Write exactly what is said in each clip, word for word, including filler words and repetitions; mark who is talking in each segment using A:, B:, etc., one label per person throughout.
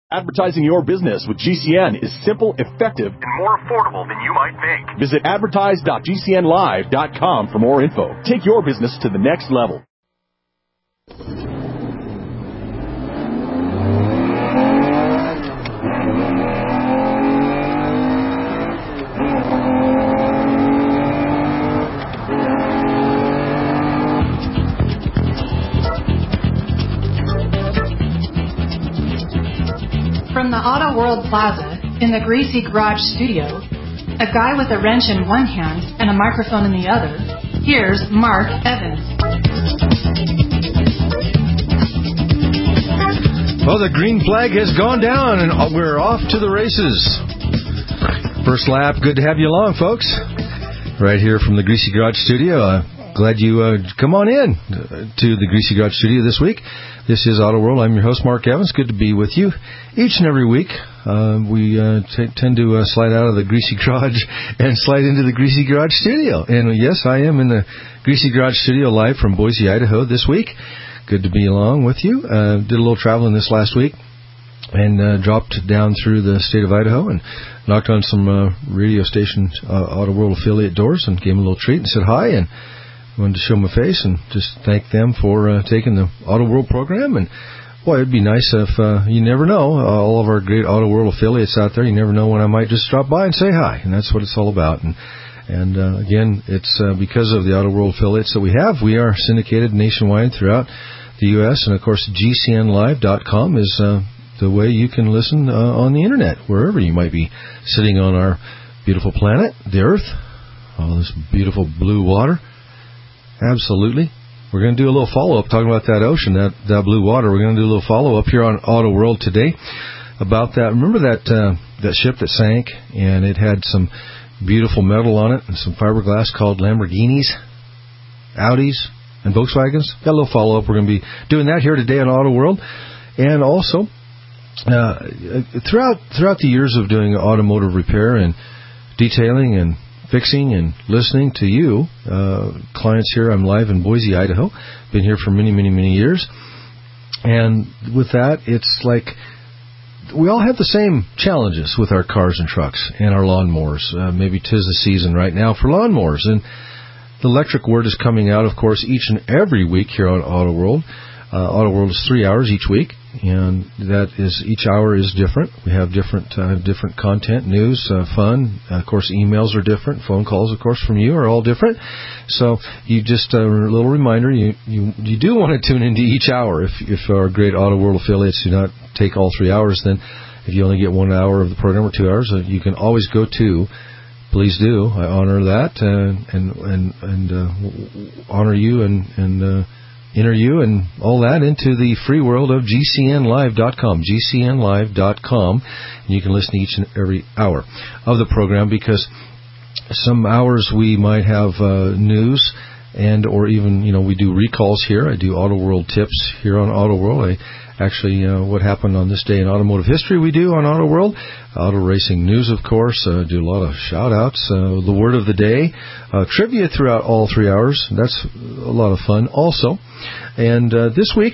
A: Advertising your business with G C N is simple, effective,
B: and more affordable than you might think.
A: Visit advertise dot g c n live dot com for more info. Take your business to the next level.
C: From the Auto World Plaza in the Greasy Garage studio, a guy with a wrench in one hand and a microphone in the other, here's Mark Evans.
D: Well, the green flag has gone down and we're off to the races. First lap, good to have you along, folks. Right here from the Greasy Garage studio. Uh, glad you uh, come on in to the Greasy Garage studio this week. This is Auto World. I'm your host, Mark Evans. Good to be with you each and every week. Uh, we uh, t- tend to uh, slide out of the Greasy Garage and slide into the Greasy Garage studio. And yes, I am in the Greasy Garage studio live from Boise, Idaho this week. Good to be along with you. Uh, did a little traveling this last week and uh, dropped down through the state of Idaho and knocked on some uh, radio station uh, Auto World affiliate doors and gave them a little treat and said hi and wanted to show my face and just thank them for uh, taking the Auto World program. And boy, it'd be nice if uh, you never know, uh, all of our great Auto World affiliates out there, you never know when I might just drop by and say hi, and that's what it's all about. And and uh, again, it's uh, because of the Auto World affiliates that we have. We are syndicated nationwide throughout the U S, and of course G C N live dot com is uh, the way you can listen uh, on the internet, wherever you might be sitting on our beautiful planet, the Earth, all this beautiful blue water. Absolutely. We're going to do a little follow-up talking about that ocean, that, that blue water. We're going to do a little follow-up here on Auto World today about that. Remember that uh, that ship that sank, and it had some beautiful metal on it and some fiberglass called Lamborghinis, Audis, and Volkswagens? Got a little follow-up. We're going to be doing that here today on Auto World. And also, uh, throughout throughout the years of doing automotive repair and detailing and fixing and listening to you, uh, clients here. I'm live in Boise, Idaho. Been here for many, many, many years. And with that, it's like we all have the same challenges with our cars and trucks and our lawnmowers. Uh, maybe 'tis the season right now for lawnmowers. And the electric word is coming out, of course, each and every week here on Auto World. Uh, Auto World is three hours each week, and that is each hour is different. We have different uh, different content, news, uh, fun. Uh, of course, emails are different. Phone calls, of course, from you are all different. So you just uh, a little reminder: you you you do want to tune into each hour. If if our great Auto World affiliates do not take all three hours, then if you only get one hour of the program or two hours, uh, you can always go to. Please do. I honor that uh, and and and uh, honor you and and. Uh, enter you and all that into the free world of G C N live dot com, G C N live dot com. And you can listen to each and every hour of the program because some hours we might have uh, news and or even, you know, we do recalls here. I do Auto World tips here on Auto World. I actually, uh, what happened on this day in automotive history we do on Auto World. Auto racing news, of course. Uh, do a lot of shout-outs. Uh, the word of the day. Uh, trivia throughout all three hours. That's a lot of fun also. And uh, this week,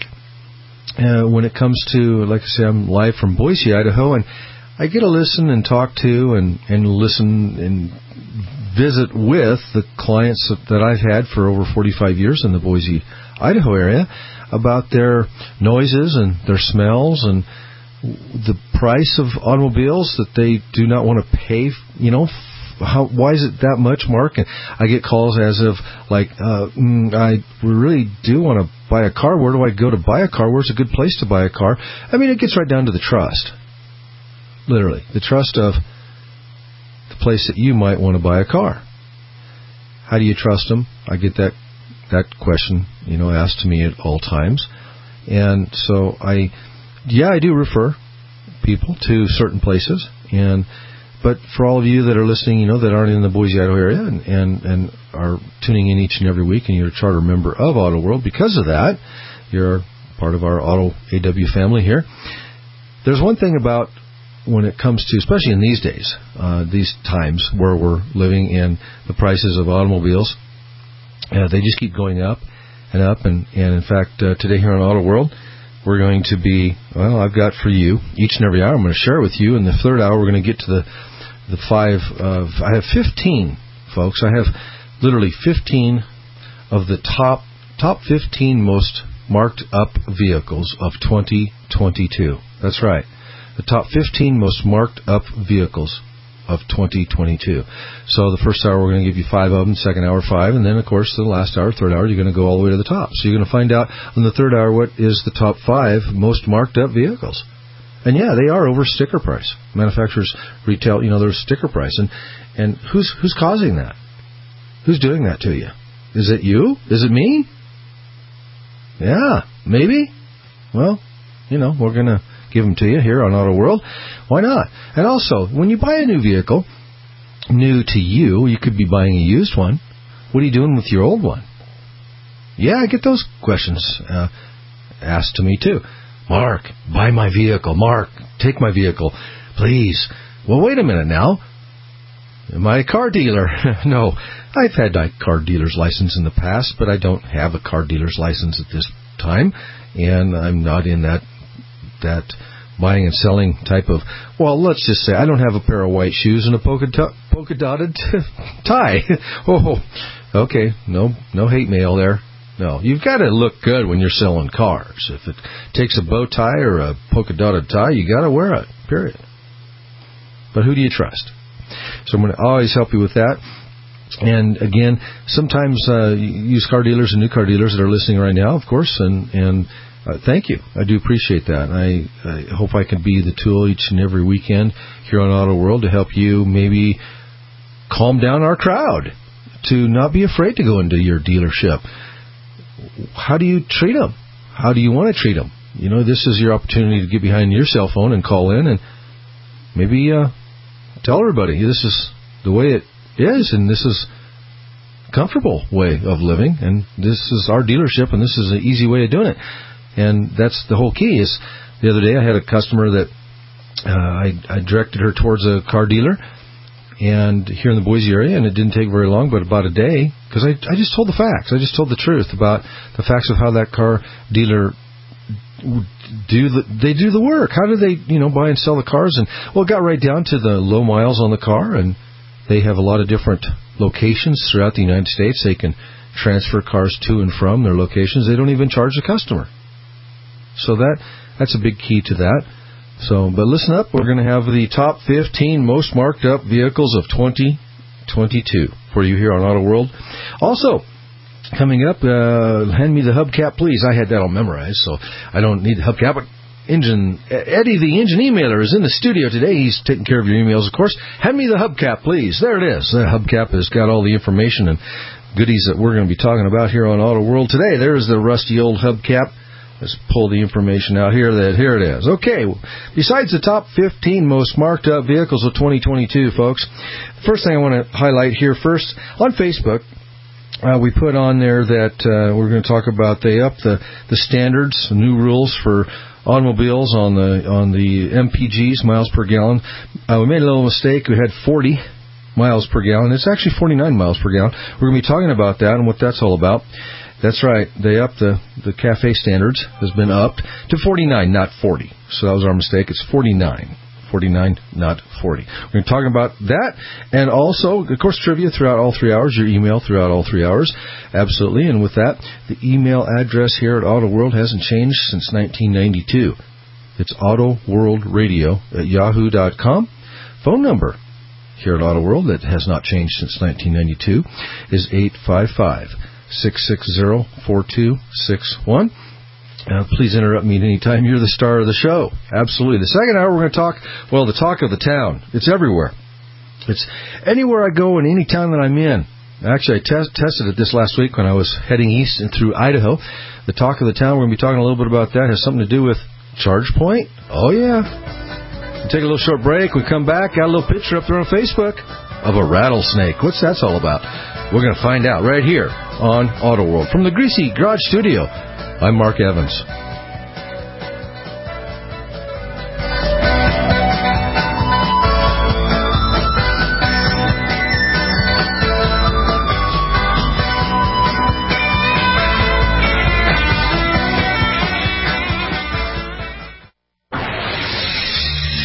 D: uh, when it comes to, like I say, I'm live from Boise, Idaho, and I get to listen and talk to and, and listen and visit with the clients that I've had for over forty-five years in the Boise, Idaho area about their noises and their smells and the price of automobiles that they do not want to pay, you know, how, why is it that much, Mark? And I get calls as of like, uh, mm, I really do want to buy a car. Where do I go to buy a car? Where's a good place to buy a car? I mean, it gets right down to the trust. Literally, the trust of the place that you might want to buy a car. How do you trust them? I get that that question, you know, asked to me at all times. And so I, yeah, I do refer people to certain places. And but for all of you that are listening, you know, that aren't in the Boise, Idaho area and, and, and are tuning in each and every week and you're a charter member of Auto World, because of that, you're part of our Auto A W family here. There's one thing about when it comes to, especially in these days, uh, these times where we're living in the prices of automobiles, uh, they just keep going up and up. And, and in fact, uh, today here on Auto World, we're going to be, well, I've got for you, each and every hour I'm going to share with you. In the third hour, we're going to get to the, the five of, I have fifteen, folks. I have literally fifteen of the top, top fifteen most marked up vehicles of twenty twenty-two. That's right. The top fifteen most marked up vehicles of twenty twenty-two. So the first hour, we're going to give you five of them, second hour, five, and then, of course, the last hour, third hour, you're going to go all the way to the top. So you're going to find out in the third hour what is the top five most marked up vehicles. And, yeah, they are over sticker price. Manufacturers retail, you know, there's sticker price. And, and who's who's causing that? Who's doing that to you? Is it you? Is it me? Yeah, maybe. Well, you know, we're going to give them to you here on Auto World. Why not? And also, when you buy a new vehicle, new to you, you could be buying a used one. What are you doing with your old one? Yeah, I get those questions uh, asked to me too. Mark, buy my vehicle. Mark, take my vehicle, please. Well, wait a minute now. Am I a car dealer? No, I've had a car dealer's license in the past, but I don't have a car dealer's license at this time, and I'm not in that that buying and selling type of, well, let's just say I don't have a pair of white shoes and a polka, t- polka dotted tie. Oh, okay, no no hate mail there. No, you've got to look good when you're selling cars. If it takes a bow tie or a polka dotted tie, you got to wear it, period. But who do you trust? So I'm going to always help you with that. And again, sometimes uh, used car dealers and new car dealers that are listening right now, of course, and and Uh, thank you. I do appreciate that. I, I hope I can be the tool each and every weekend here on Auto World to help you maybe calm down our crowd, to not be afraid to go into your dealership. How do you treat them? How do you want to treat them? You know, this is your opportunity to get behind your cell phone and call in and maybe uh, tell everybody this is the way it is, and this is a comfortable way of living, and this is our dealership, and this is an easy way of doing it. And that's the whole key. Is the other day I had a customer that uh, I, I directed her towards a car dealer, and here in the Boise area, and it didn't take very long, but about a day, because I, I just told the facts. I just told the truth about the facts of how that car dealer do the, they do the work. How do they, you know, buy and sell the cars? And well, it got right down to the low miles on the car, and they have a lot of different locations throughout the United States. They can transfer cars to and from their locations. They don't even charge the customer. So that that's a big key to that. So, but listen up, we're going to have the top fifteen most marked up vehicles of twenty twenty-two for you here on Auto World. Also, coming up, uh, hand me the hubcap, please. I had that all memorized, so I don't need the hubcap. But engine Eddie, the engine emailer, is in the studio today. He's taking care of your emails, of course. Hand me the hubcap, please. There it is. The hubcap has got all the information and goodies that we're going to be talking about here on Auto World today. There's the rusty old hubcap. Let's pull the information out here. That here it is. Okay, besides the top fifteen most marked up vehicles of twenty twenty-two, folks, first thing I want to highlight here first, on Facebook, uh, we put on there that uh, we're going to talk about, they up the, the standards, new rules for automobiles on the on the M P Gs, miles per gallon. Uh, we made a little mistake. We had forty miles per gallon. It's actually forty-nine miles per gallon. We're going to be talking about that and what that's all about. That's right. They upped the, the CAFE standards, has been upped to forty-nine, not forty. So that was our mistake. It's forty-nine. forty-nine, not forty. We're going to talk about that. And also, of course, trivia throughout all three hours, your email throughout all three hours. Absolutely. And with that, the email address here at Auto World hasn't changed since nineteen ninety-two. It's autoworldradio at yahoo dot com. Phone number here at Auto World that has not changed since nineteen ninety-two is eight five five, six six zero, four two six one. Uh, please interrupt me at any time. You're the star of the show. Absolutely. The second hour, we're going to talk, well, the talk of the town. It's everywhere. It's anywhere I go in any town that I'm in. Actually, I test, tested it this last week when I was heading east and through Idaho. The talk of the town, we're going to be talking a little bit about that. It has something to do with ChargePoint. Oh, yeah. We'll take a little short break. We come back. Got a little picture up there on Facebook of a rattlesnake. What's that all about? We're going to find out right here on Auto World. From the Greasy Garage Studio, I'm Mark Evans.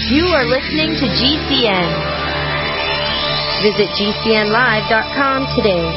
E: You are listening to G C N. Visit G C N live dot com today.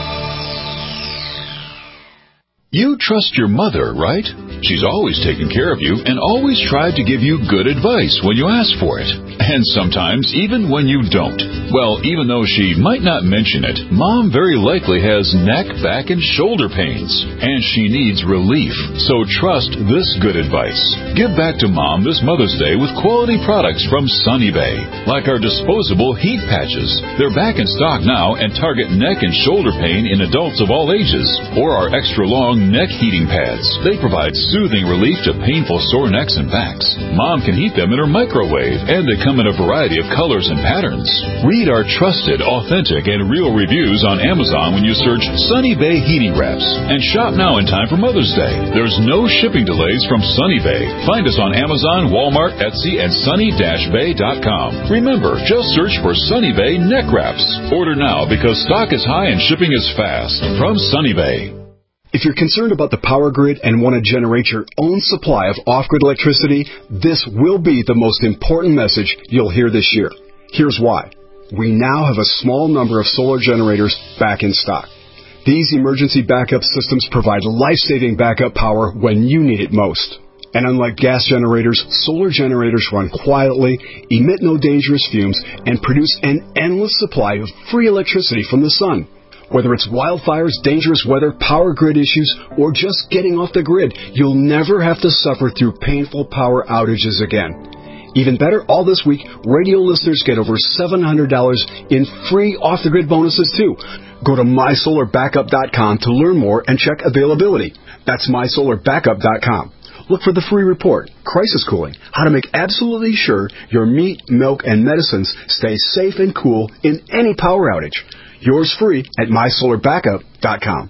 F: You trust your mother, right? She's always taken care of you and always tried to give you good advice when you ask for it. And sometimes even when you don't. Well, even though she might not mention it, Mom very likely has neck, back, and shoulder pains. And she needs relief. So trust this good advice. Give back to Mom this Mother's Day with quality products from Sunny Bay. Like our disposable heat patches. They're back in stock now and target neck and shoulder pain in adults of all ages. Or our extra long neck heating pads. They provide soothing relief to painful sore necks and backs. Mom can heat them in her microwave, and they come in a variety of colors and patterns. Read our trusted, authentic, and real reviews on Amazon when you search Sunny Bay Heating Wraps. And shop now in time for Mother's Day. There's no shipping delays from Sunny Bay. Find us on Amazon, Walmart, Etsy, and sunny dash bay dot com. Remember, just search for Sunny Bay Neck Wraps. Order now because stock is high and shipping is fast. From Sunny Bay.
G: If you're concerned about the power grid and want to generate your own supply of off-grid electricity, this will be the most important message you'll hear this year. Here's why. We now have a small number of solar generators back in stock. These emergency backup systems provide life-saving backup power when you need it most. And unlike gas generators, solar generators run quietly, emit no dangerous fumes, and produce an endless supply of free electricity from the sun. Whether it's wildfires, dangerous weather, power grid issues, or just getting off the grid, you'll never have to suffer through painful power outages again. Even better, all this week, radio listeners get over seven hundred dollars in free off-the-grid bonuses, too. Go to my solar backup dot com to learn more and check availability. That's my solar backup dot com. Look for the free report, Crisis Cooling, how to make absolutely sure your meat, milk, and medicines stay safe and cool in any power outage. Yours free at my solar backup dot com.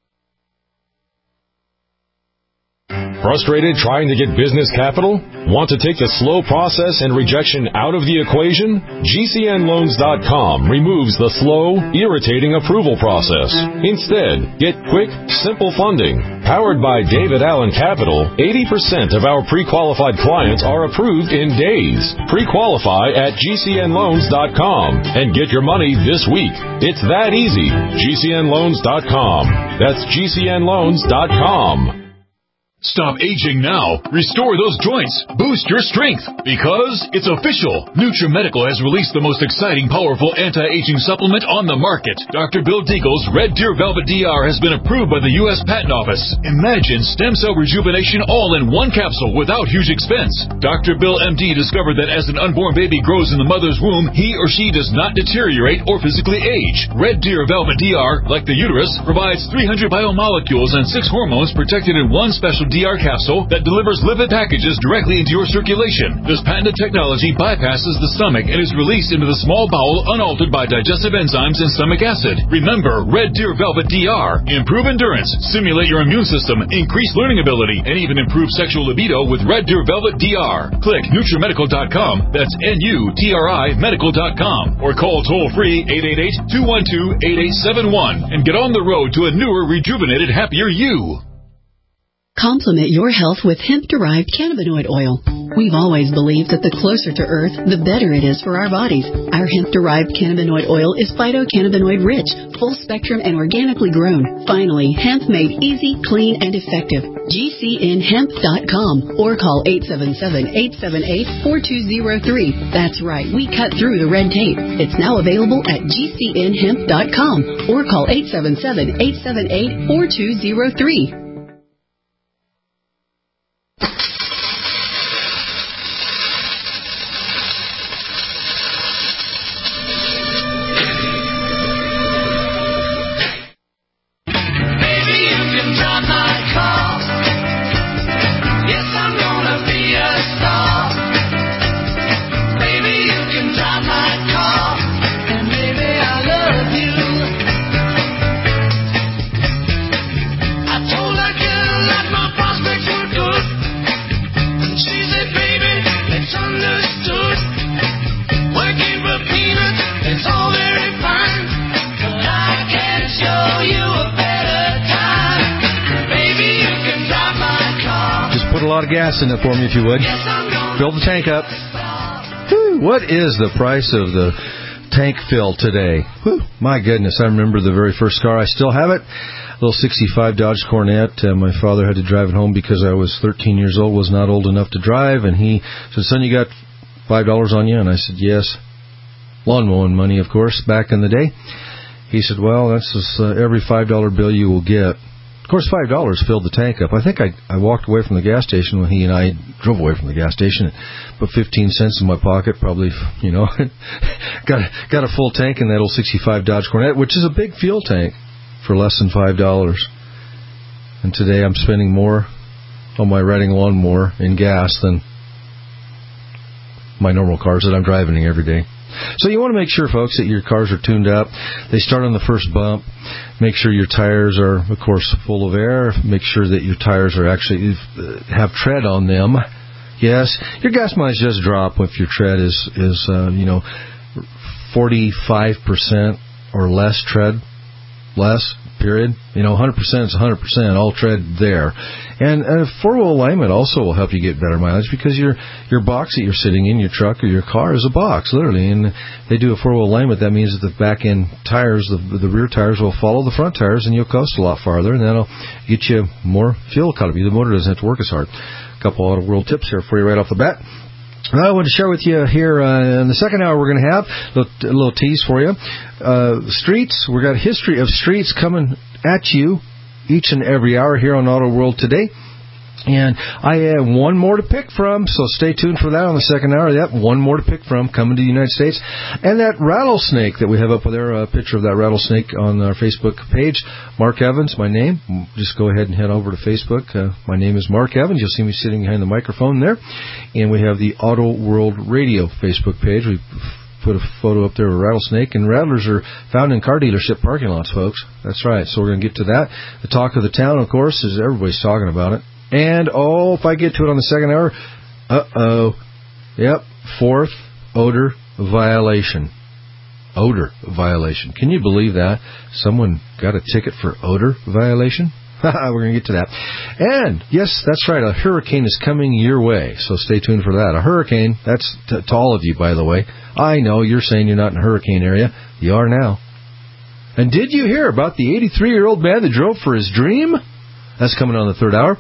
H: Frustrated trying to get business capital? Want to take the slow process and rejection out of the equation? G C N loans dot com removes the slow, irritating approval process. Instead, get quick, simple funding. Powered by David Allen Capital, eighty percent of our pre-qualified clients are approved in days. Pre-qualify at G C N loans dot com and get your money this week. It's that easy. G C N loans dot com. That's G C N loans dot com.
F: Stop aging now. Restore those joints. Boost your strength. Because it's official. NutriMedical has released the most exciting, powerful anti-aging supplement on the market. Doctor Bill Deagle's Red Deer Velvet D R has been approved by the U S Patent Office. Imagine stem cell rejuvenation all in one capsule without huge expense. Doctor Bill M D discovered that as an unborn baby grows in the mother's womb, he or she does not deteriorate or physically age. Red Deer Velvet D R, like the uterus, provides three hundred biomolecules and six hormones protected in one special D R capsule that delivers lipid packages directly into your circulation. This patented technology bypasses the stomach and is released into the small bowel unaltered by digestive enzymes and stomach acid. Remember, Red Deer Velvet D R. Improve endurance, stimulate your immune system, increase learning ability, and even improve sexual libido with Red Deer Velvet D R. Click NutriMedical dot com, that's N U T R I medical dot com, or call toll-free eight eight eight, two one two, eight eight seven one and get on the road to a newer, rejuvenated, happier you.
I: Complement your health with hemp-derived cannabinoid oil. We've always believed that the closer to Earth, the better it is for our bodies. Our hemp-derived cannabinoid oil is phytocannabinoid-rich, full-spectrum, and organically grown. Finally, hemp made easy, clean, and effective. G C N hemp dot com or call eight seven seven, eight seven eight, four two zero three. That's right, we cut through the red tape. It's now available at G C N hemp dot com or call eight seven seven, eight seven eight, four two zero three.
D: Gas in it for me, if you would. Fill the tank up. Woo. What is the price of the tank fill today? Whew, my goodness, I remember the very first car. I still have it. Little sixty-five Dodge Cornet. Uh, my father had to drive it home because I was thirteen years old, was not old enough to drive, and he said, son, you got five dollars on you? And I said, yes. Lawn mowing money, of course, back in the day. He said, well, that's just, uh, every five dollar bill you will get. Of course, five dollars filled the tank up. I think I, I walked away from the gas station when he and I drove away from the gas station and put fifteen cents in my pocket, probably, you know, got, got a full tank in that old sixty-five Dodge Cornet, which is a big fuel tank, for less than five dollars. And today I'm spending more on my riding lawnmower in gas than my normal cars that I'm driving every day. So you want to make sure, folks, that your cars are tuned up. They start on the first bump. Make sure your tires are, of course, full of air. Make sure that your tires are actually have tread on them. Yes, your gas mileage does drop if your tread is, is uh, you know, forty-five percent or less tread. Less, period. You know, one hundred percent is one hundred percent, all tread there. And uh, four-wheel alignment also will help you get better mileage because your your box that you're sitting in, your truck or your car, is a box, literally. And they do a four-wheel alignment. That means that the back-end tires, the, the rear tires, will follow the front tires, and you'll coast a lot farther, and that'll get you more fuel economy. The motor doesn't have to work as hard. A couple Auto World tips here for you right off the bat. I want to share with you here uh, in the second hour we're going to have a little, a little tease for you. Uh, streets, we've got a history of streets coming at you each and every hour here on Auto World today. And I have one more to pick from, so stay tuned for that on the second hour. Yep, one more to pick from coming to the United States. And that rattlesnake that we have up there, a picture of that rattlesnake on our Facebook page. Mark Evans, my name. Just go ahead and head over to Facebook. Uh, my name is Mark Evans. You'll see me sitting behind the microphone there. And we have the Auto World Radio Facebook page. We put a photo up there of a rattlesnake, and rattlers are found in car dealership parking lots, folks. That's right. So we're going to get to that. The talk of the town, of course, is everybody's talking about it. And, oh, if I get to it on the second hour, uh-oh. Yep, fourth odor violation. Odor violation. Can you believe that? Someone got a ticket for odor violation? We're going to get to that. And, yes, that's right, a hurricane is coming your way, so stay tuned for that. A hurricane, that's t- to all of you, by the way. I know you're saying you're not in a hurricane area. You are now. And did you hear about the eighty-three-year-old man that drove for his dream? That's coming on the third hour.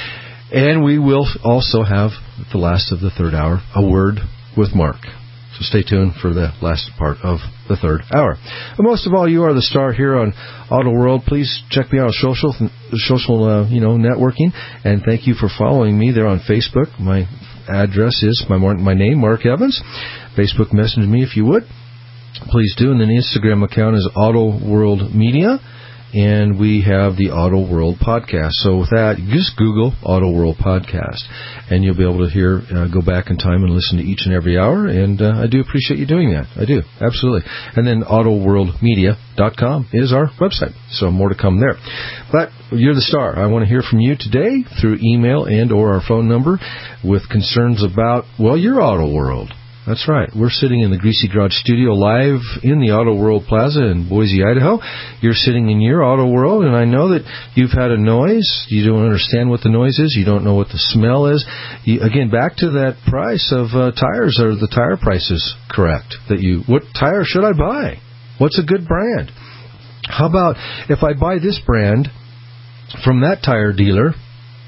D: And we will also have, at the last of the third hour, a word with Mark. So stay tuned for the last part of the third hour. But most of all, you are the star here on Auto World. Please check me out on social, social uh, you know, networking. And thank you for following me there on Facebook. My address is my, my name, Mark Evans. Facebook message me if you would. Please do. And then the Instagram account is Auto World Media. And we have the Auto World Podcast. So with that, just Google Auto World Podcast, and you'll be able to hear, uh, go back in time and listen to each and every hour. And uh, I do appreciate you doing that. I do, absolutely. And then auto world media dot com is our website. So more to come there. But you're the star. I want to hear from you today through email and or our phone number with concerns about, well, your Auto World. That's right. We're sitting in the Greasy Garage studio live in the Auto World Plaza in Boise, Idaho. You're sitting in your Auto World, and I know that you've had a noise. You don't understand what the noise is. You don't know what the smell is. You, again, back to that price of uh, tires. Are the tire prices correct? That you, what tire should I buy? What's a good brand? How about if I buy this brand from that tire dealer,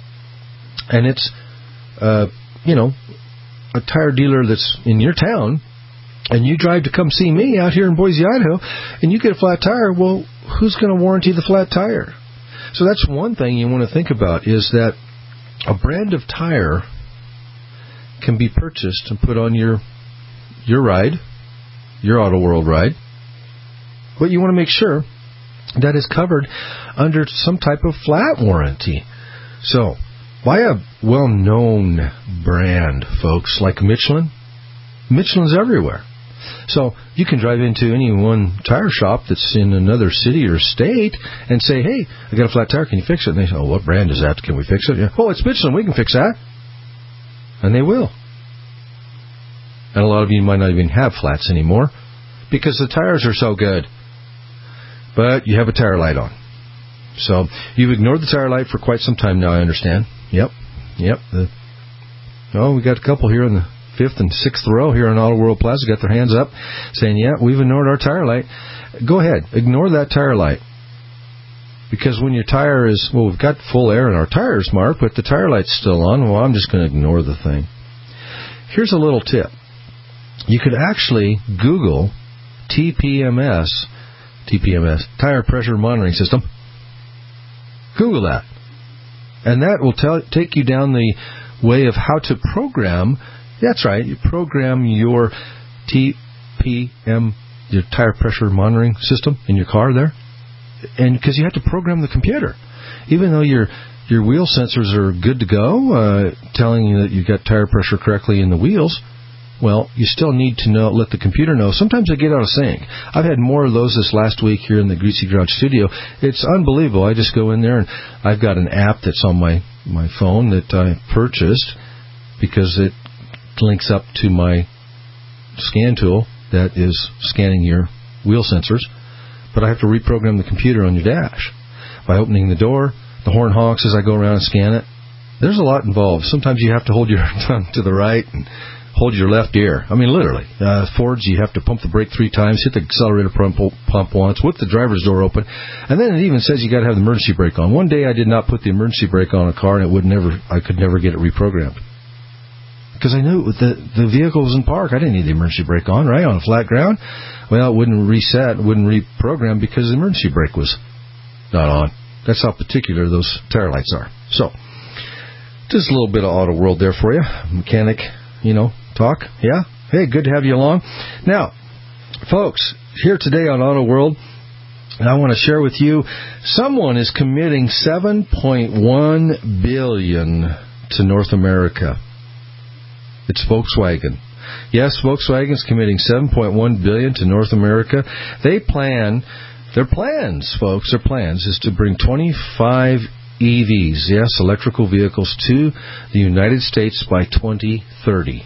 D: and it's, uh, you know, a tire dealer that's in your town, and you drive to come see me out here in Boise, Idaho, and you get a flat tire, well, who's going to warranty the flat tire? So that's one thing you want to think about, is that a brand of tire can be purchased and put on your your ride, your Auto World ride, but you want to make sure that is covered under some type of flat warranty. So buy a well-known brand, folks, like Michelin. Michelin's everywhere. So you can drive into any one tire shop that's in another city or state and say, hey, I got a flat tire, can you fix it? And they say, oh, what brand is that? Can we fix it? Yeah. Oh, it's Michelin, we can fix that. And they will. And a lot of you might not even have flats anymore because the tires are so good. But you have a tire light on. So you've ignored the tire light for quite some time now, I understand. Yep. Yep. The, oh, we got a couple here on the fifth and sixth row here on Auto World Plaza got their hands up saying, yeah, we've ignored our tire light. Go ahead. Ignore that tire light. Because when your tire is, well, we've got full air in our tires, Mark, but the tire light's still on. Well, I'm just going to ignore the thing. Here's a little tip. You could actually Google T P M S, T P M S, Tire Pressure Monitoring System. Google that. And that will tell, take you down the way of how to program. That's right, you program your T P M, your Tire Pressure Monitoring System in your car there. And because you have to program the computer. Even though your your wheel sensors are good to go, uh, telling you that you've got tire pressure correctly in the wheels, well, you still need to know, let the computer know. Sometimes they get out of sync. I've had more of those this last week here in the Greasy Garage studio. It's unbelievable. I just go in there, and I've got an app that's on my, my phone that I purchased because it links up to my scan tool that is scanning your wheel sensors. But I have to reprogram the computer on your dash by opening the door. The horn honks as I go around and scan it. There's a lot involved. Sometimes you have to hold your tongue to the right and hold your left ear. I mean, literally. Uh, Fords, you have to pump the brake three times, hit the accelerator pump, pump once, with the driver's door open, and then it even says you got to have the emergency brake on. One day I did not put the emergency brake on a car, and it would never. I could never get it reprogrammed. Because I knew the the vehicle was in park. I didn't need the emergency brake on, right, on flat ground. Well, it wouldn't reset, it wouldn't reprogram because the emergency brake was not on. That's how particular those tire lights are. So, just a little bit of Auto World there for you. Mechanic, you know, talk. Yeah? Hey, good to have you along. Now, folks, here today on Auto World, I want to share with you, someone is committing seven point one billion dollars to North America. It's Volkswagen. Yes, Volkswagen's committing seven point one billion dollars to North America. They plan, their plans, folks, their plans is to bring twenty-five E Vs, yes, electrical vehicles, to the United States by twenty thirty.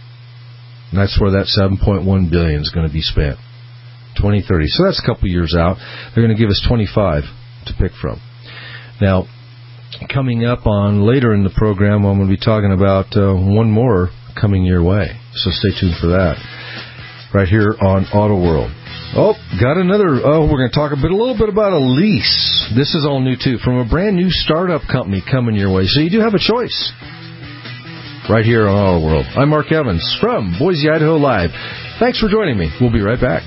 D: And that's where that seven point one billion dollars is going to be spent. twenty thirty. So that's a couple years out. They're going to give us twenty-five to pick from. Now, coming up on later in the program, I'm going to be talking about uh, one more coming your way. So stay tuned for that. Right here on Auto World. Oh, got another. Oh, we're going to talk a bit, a little bit about a lease. This is all new too, from a brand new startup company coming your way. So you do have a choice. Right here on Auto World. I'm Mark Evans from Boise, Idaho Live. Thanks for joining me. We'll be right back.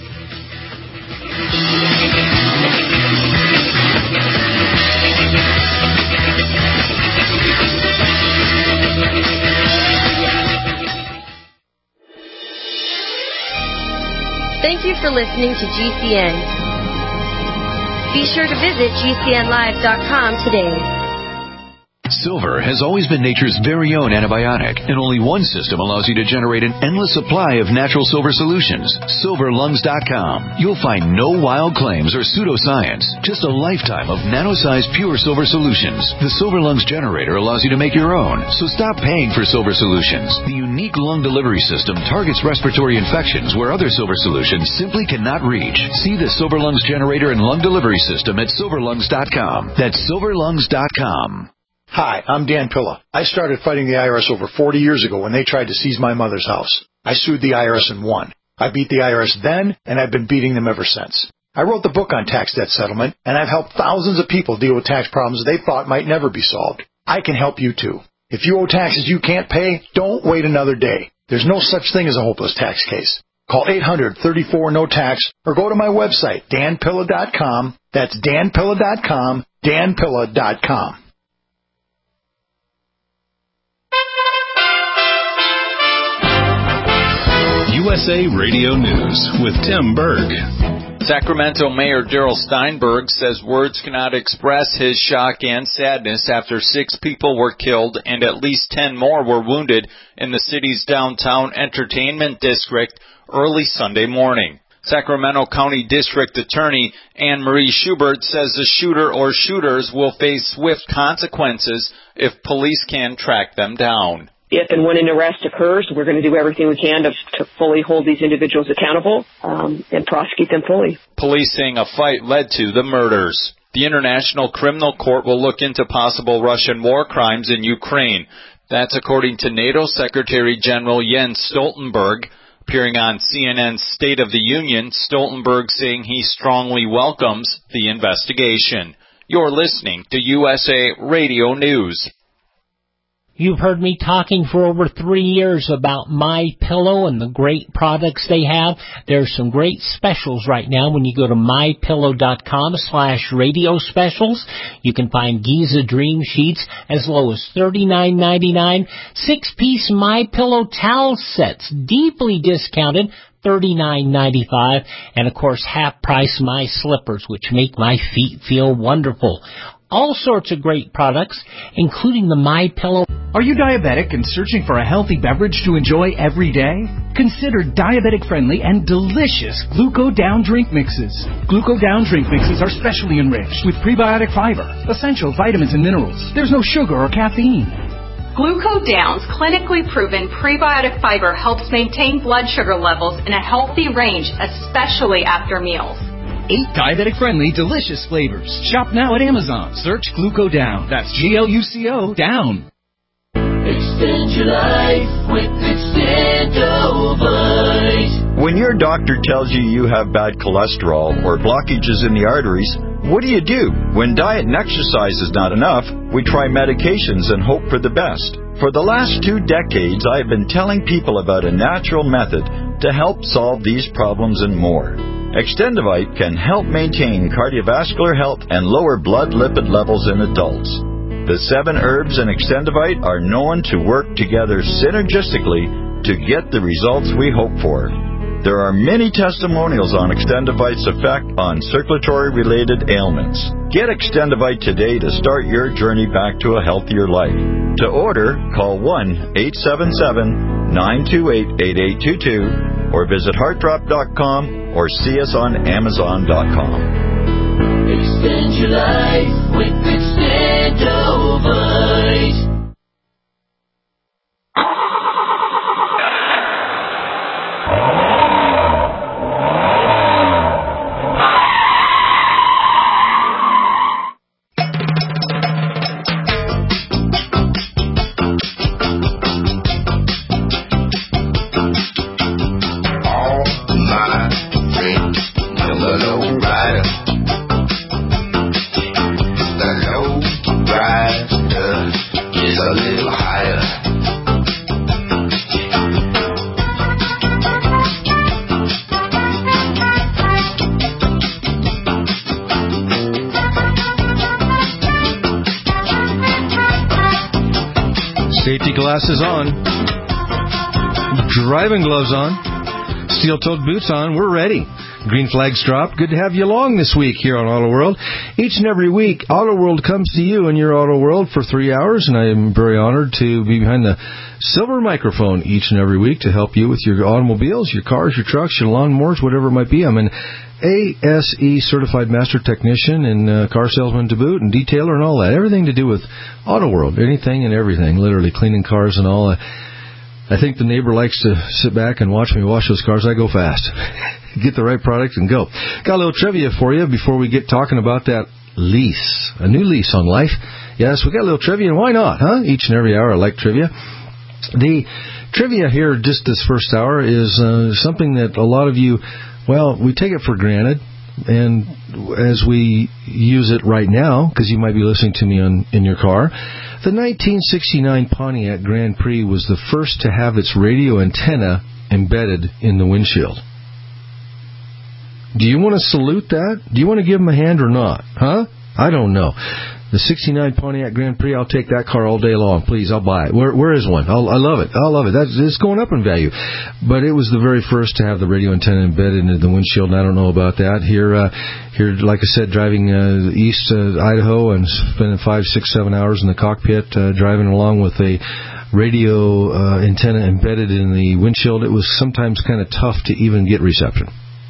E: Thank you for listening to G C N. Be sure to visit G C N live dot com today.
F: Silver has always been nature's very own antibiotic, and only one system allows you to generate an endless supply of natural silver solutions. Silver Lungs dot com. You'll find no wild claims or pseudoscience, just a lifetime of nano-sized pure silver solutions. The Silver Lungs generator allows you to make your own, so stop paying for silver solutions. The unique lung delivery system targets respiratory infections where other silver solutions simply cannot reach. See the Silver Lungs generator and lung delivery system at Silver Lungs dot com. That's Silver Lungs dot com.
J: Hi, I'm Dan Pilla. I started fighting the I R S over forty years ago when they tried to seize my mother's house. I sued the I R S and won. I beat the I R S then, and I've been beating them ever since. I wrote the book on tax debt settlement, and I've helped thousands of people deal with tax problems they thought might never be solved. I can help you too. If you owe taxes you can't pay, don't wait another day. There's no such thing as a hopeless tax case. Call eight hundred, thirty-four, no tax or go to my website, Dan Pilla dot com. That's Dan Pilla dot com, Dan Pilla dot com.
K: U S A Radio News with Tim Berg.
L: Sacramento Mayor Darrell Steinberg says words cannot express his shock and sadness after six people were killed and at least ten more were wounded in the city's downtown entertainment district early Sunday morning. Sacramento County District Attorney Anne Marie Schubert says the shooter or shooters will face swift consequences if police can track them down.
M: If and when an arrest occurs, we're going to do everything we can to, to fully hold these individuals accountable um, and prosecute them fully.
L: Police saying a fight led to the murders. The International Criminal Court will look into possible Russian war crimes in Ukraine. That's according to NATO Secretary General Jens Stoltenberg. Appearing on C N N's State of the Union, Stoltenberg saying he strongly welcomes the investigation. You're listening to U S A Radio News.
N: You've heard me talking for over three years about MyPillow and the great products they have. There's some great specials right now when you go to mypillow.com slash radio specials. You can find Giza Dream Sheets as low as thirty-nine ninety-nine. Six-piece MyPillow towel sets, deeply discounted, thirty-nine ninety-five. And, of course, half-price My Slippers, which make my feet feel wonderful. All sorts of great products, including the MyPillow.
O: Are you diabetic and searching for a healthy beverage to enjoy every day? Consider diabetic-friendly and delicious Gluco Down drink mixes. Gluco Down drink mixes are specially enriched with prebiotic fiber, essential vitamins and minerals. There's no sugar or caffeine.
P: Gluco Down's clinically proven prebiotic fiber helps maintain blood sugar levels in a healthy range, especially after meals.
O: Eight diabetic-friendly, delicious flavors. Shop now at Amazon. Search Gluco Down. That's G L U C O Down.
Q: Extend your life with Extendovite. When your doctor tells you you have bad cholesterol or blockages in the arteries, what do you do? When diet and exercise is not enough, we try medications and hope for the best. For the last two decades, I have been telling people about a natural method to help solve these problems and more. Extendovite can help maintain cardiovascular health and lower blood lipid levels in adults. The seven herbs in Extendovite are known to work together synergistically to get the results we hope for. There are many testimonials on Extendovite's effect on circulatory-related ailments. Get Extendovite today to start your journey back to a healthier life. To order, call one eight seven seven, nine two eight, eight eight two two or visit heart drop dot com or see us on amazon dot com. Extend your life with Extendovite.
D: Safety glasses on, driving gloves on, steel-toed boots on. We're ready. Green flags dropped. Good to have you along this week here on Auto World. Each and every week, Auto World comes to you in your Auto World for three hours, and I am very honored to be behind the silver microphone each and every week to help you with your automobiles, your cars, your trucks, your lawnmowers, whatever it might be. I'm an A S E certified master technician and uh, car salesman to boot and detailer and all that. Everything to do with Auto World, anything and everything, literally cleaning cars and all. I think the neighbor likes to sit back and watch me wash those cars. I go fast. Get the right product and go. Got a little trivia for you before we get talking about that lease, a new lease on life. Yes, we got a little trivia, and why not, huh? Each and every hour I like trivia. The trivia here just this first hour is uh, something that a lot of you, well, we take it for granted, and as we use it right now, because you might be listening to me on in your car, the nineteen sixty-nine Pontiac Grand Prix was the first to have its radio antenna embedded in the windshield. Do you want to salute that? Do you want to give them a hand or not? Huh? I don't know. The sixty-nine Pontiac Grand Prix, I'll take that car all day long. Please, I'll buy it. Where, where is one? I'll, I love it. I love it. That's, it's going up in value. But it was the very first to have the radio antenna embedded into the windshield, and I don't know about that. Here, uh, here, like I said, driving uh, east uh, Idaho and spending five, six, seven hours in the cockpit, uh, driving along with a radio uh, antenna embedded in the windshield, it was sometimes kind of tough to even get reception.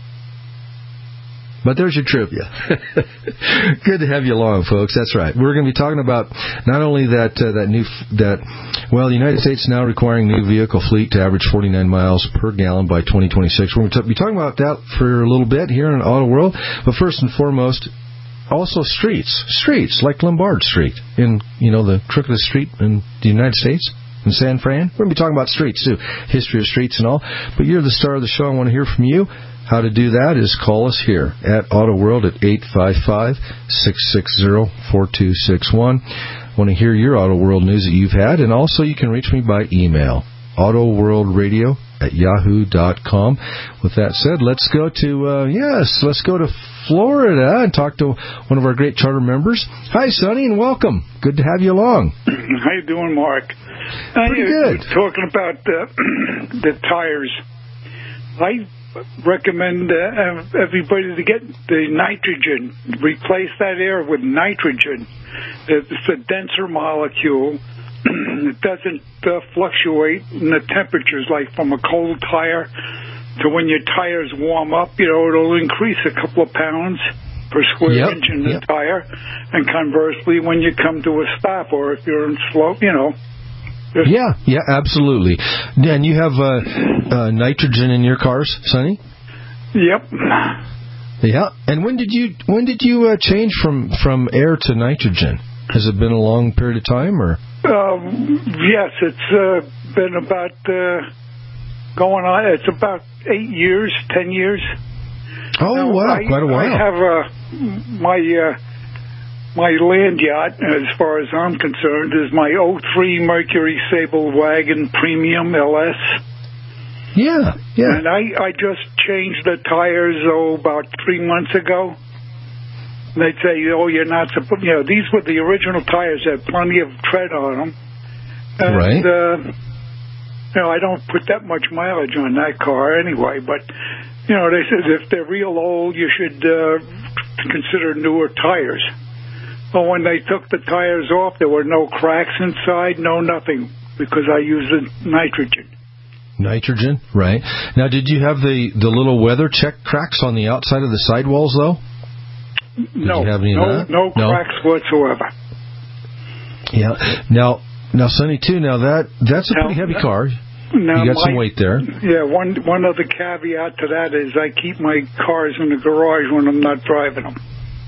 D: But there's your trivia. Good to have you along, folks. That's right. We're going to be talking about not only that uh, that new that well, the United States now requiring new vehicle fleet to average forty-nine miles per gallon by twenty twenty-six. We're going to be talking about that for a little bit here in Auto World. But first and foremost, also streets, streets like Lombard Street in you know the crookedest street in the United States. in San Fran. We're going to be talking about streets, too, history of streets and all. But you're the star of the show. I want to hear from you. How to do that is call us here at Auto World at eight five five, six six zero, four two six one. I want to hear your Auto World news that you've had, and also you can reach me by email, autoworldradio at yahoo dot com. With that said, let's go to, uh, yes, let's go to Florida and talk to one of our great charter members. Hi, Sonny, and welcome. Good to have you along.
R: How you doing, Mark?
D: Pretty good.
R: Talking about uh, the tires. I recommend uh, everybody to get the nitrogen. Replace that air with nitrogen. It's a denser molecule. It doesn't uh, fluctuate in the temperatures, like from a cold tire to when your tires warm up. You know, it'll increase a couple of pounds per square
D: yep,
R: inch in the
D: yep.
R: tire. And conversely, when you come to a stop or if you're in slow, you know.
D: Yeah, yeah, absolutely. And you have uh, uh, nitrogen in your cars, Sonny?
R: Yep.
D: Yeah. And when did you when did you uh, change from, from air to nitrogen? Has it been a long period of time, or?
R: Um, yes, it's uh, been about uh, going on. It's about eight years, ten years.
D: Oh
R: now,
D: wow,
R: I,
D: quite a while.
R: I have uh, my uh, my land yacht, as far as I'm concerned, is my oh three Mercury Sable Wagon Premium L S.
D: Yeah, yeah.
R: And I, I just changed the tires, oh, about three months ago. They'd say, oh, you're not supposed, you know, these were the original tires that had plenty of tread on them. And,
D: right.
R: Uh, you know, I don't put that much mileage on that car anyway, but, you know, they said if they're real old, you should uh, consider newer tires. Well, when they took the tires off, there were no cracks inside, no nothing, because I used the nitrogen.
D: Nitrogen, right. Now, did you have the, the little weather check cracks on the outside of the sidewalls, though? Did
R: no,
D: you have any
R: no,
D: of that?
R: no,
D: no
R: cracks whatsoever.
D: Yeah. Now, now, Sonny, too, now that that's a
R: now,
D: pretty heavy car.
R: Now
D: you got
R: my,
D: some weight there.
R: Yeah, one one other caveat to that is I keep my cars in the garage when I'm not driving them.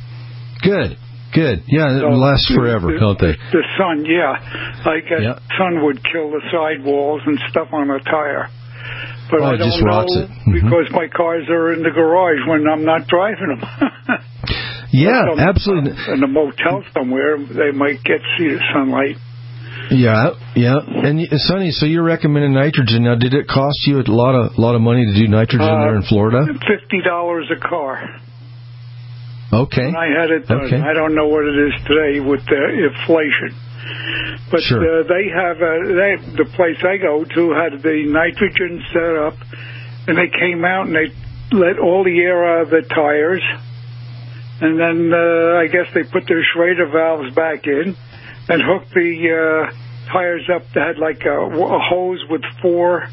D: Good. Good. Yeah,
R: So
D: it lasts forever,
R: the,
D: don't they?
R: The sun, yeah. Like uh,
D: yeah.
R: sun would kill the sidewalls and stuff on a tire. But
D: oh,
R: I
D: it
R: don't
D: just
R: know
D: rots it. Mm-hmm.
R: because my cars are in the garage when I'm not driving them.
D: Yeah,
R: some,
D: absolutely.
R: Uh, in a motel somewhere, they might get see the sunlight.
D: Yeah, yeah. And Sonny, so you're recommending nitrogen. Now, did it cost you a lot of lot of money to do nitrogen
R: uh,
D: there in Florida?
R: Fifty dollars a car.
D: Okay.
R: When I had it done.
D: Okay.
R: I don't know what it is today with the inflation. But
D: sure.
R: uh, they have a, they, the place I go to had the nitrogen set up, and they came out and they let all the air out of the tires, and then uh, I guess they put their Schrader valves back in and hooked the uh, tires up. They had like a, a hose with four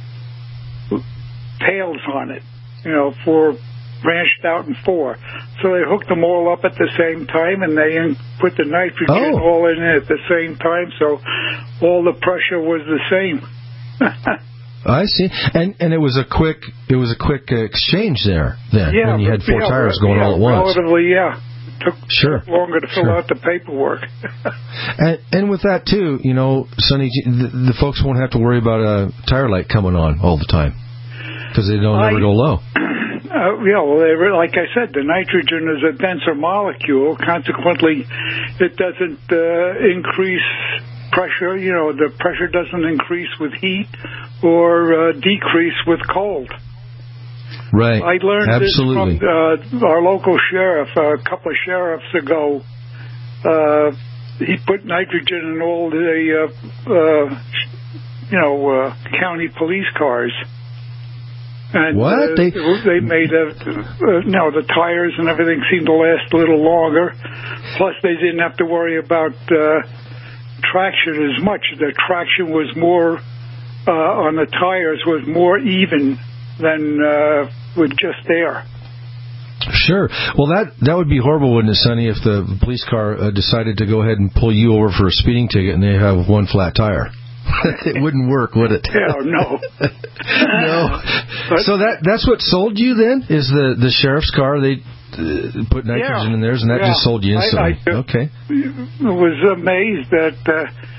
R: tails on it, you know, four branched out in four. So they hooked them all up at the same time, and they put the nitrogen
D: oh.
R: all in it at the same time, so all the pressure was the same.
D: I see. And and it was a quick it was a quick uh, exchange there then
R: yeah,
D: when you had four
R: yeah,
D: tires going
R: yeah,
D: all at once.
R: Relatively, yeah. It took
D: sure.
R: longer to fill
D: sure.
R: out the paperwork.
D: and and with that too, you know, Sonny, the, the folks won't have to worry about a tire light coming on all the time because they don't
R: I,
D: never go low.
R: Uh, yeah, well, they, like I said, the nitrogen is a denser molecule. Consequently, it doesn't uh, increase pressure. You know, the pressure doesn't increase with heat or uh, decrease with cold.
D: Right.
R: I learned
D: Absolutely.
R: this from uh, our local sheriff uh, a couple of sheriffs ago. Uh, he put nitrogen in all the, uh, uh, you know, uh, county police cars. And,
D: what?
R: Uh,
D: they
R: they made a, uh, no, the tires and everything seemed to last a little longer. Plus, they didn't have to worry about uh, traction as much. The traction was more uh, on the tires was more even than uh, with just air.
D: Sure. Well, that that would be horrible, wouldn't it, Sonny, if the police car uh, decided to go ahead and pull you over for a speeding ticket and they have one flat tire? It wouldn't work, would it?
R: Yeah, no.
D: No. But, so that that's what sold you then? Is the, the sheriff's car, they uh, put nitrogen
R: yeah,
D: in theirs, and that
R: yeah.
D: just sold you instantly?
R: I, I
D: okay.
R: was amazed that uh,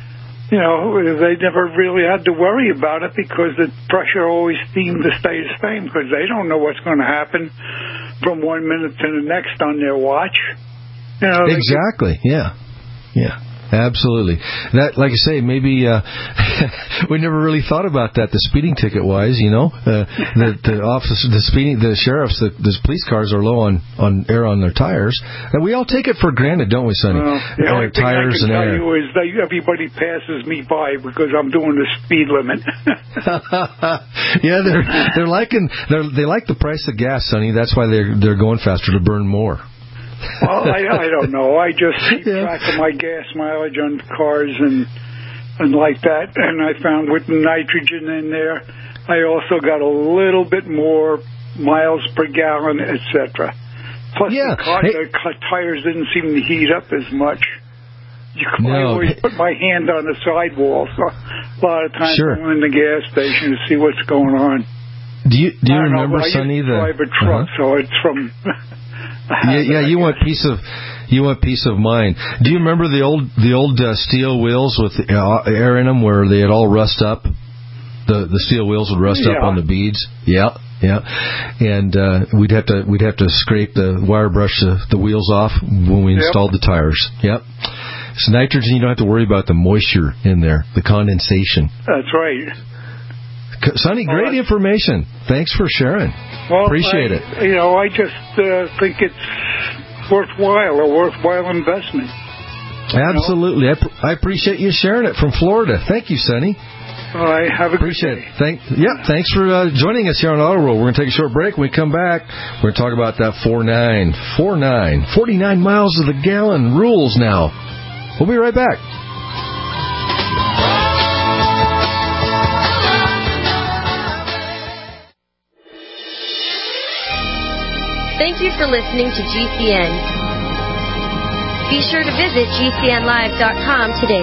R: you know, they never really had to worry about it because the pressure always seemed to stay the same because they don't know what's going to happen from one minute to the next on their watch. You know,
D: exactly. Could, yeah. Yeah. Absolutely. That, like I say, maybe uh, we never really thought about that. The speeding ticket wise, you know, uh, the the office, the speeding, the sheriffs, the, the police cars are low on, on air on their tires, and we all take it for granted, don't we, Sonny?
R: Well, the only thing
D: tires
R: I can
D: and
R: tell
D: air.
R: you is that everybody passes me by because I'm doing the speed limit.
D: Yeah, they're they're liking they're, they like the price of gas, Sonny. That's why they're they're going faster to burn more.
R: Well, I, I don't know. I just keep yeah. track of my gas mileage on cars and and like that. And I found with nitrogen in there, I also got a little bit more miles per gallon, et cetera. Plus,
D: yeah.
R: the, car,
D: hey.
R: the tires didn't seem to heat up as much. You,
D: no.
R: I always put my hand on the sidewall, so a lot of times
D: sure.
R: I'm in the gas station to see what's going on.
D: Do you do you
R: I
D: remember,
R: know,
D: Sonny?
R: I used to drive a truck, uh-huh. so it's from.
D: Yeah, yeah. You want peace of, you want peace of mind. Do you remember the old, the old uh, steel wheels with uh, air in them, where they had all rust up? The the steel wheels would rust
R: yeah.
D: up on the beads. Yeah, yeah. And uh, we'd have to we'd have to scrape the wire brush the, the wheels off when we installed yep. the tires. Yep. So nitrogen, you don't have to worry about the moisture in there, the condensation.
R: That's right.
D: Sonny, great well, information. Thanks for sharing.
R: Well,
D: Appreciate
R: I,
D: it.
R: You know, I just uh, think it's worthwhile, a worthwhile investment.
D: Absolutely. I, pr- I appreciate you sharing it from Florida. Thank you, Sonny.
R: All right, have a
D: Appreciate
R: good day.
D: it. Thank, yeah, thanks for uh, joining us here on Auto World. We're going to take a short break. When we come back, we're going to talk about that four nine, four nine, forty-nine miles of the gallon rules now. We'll be right back.
E: Thank you for listening to G C N. Be sure to visit G C N live dot com today.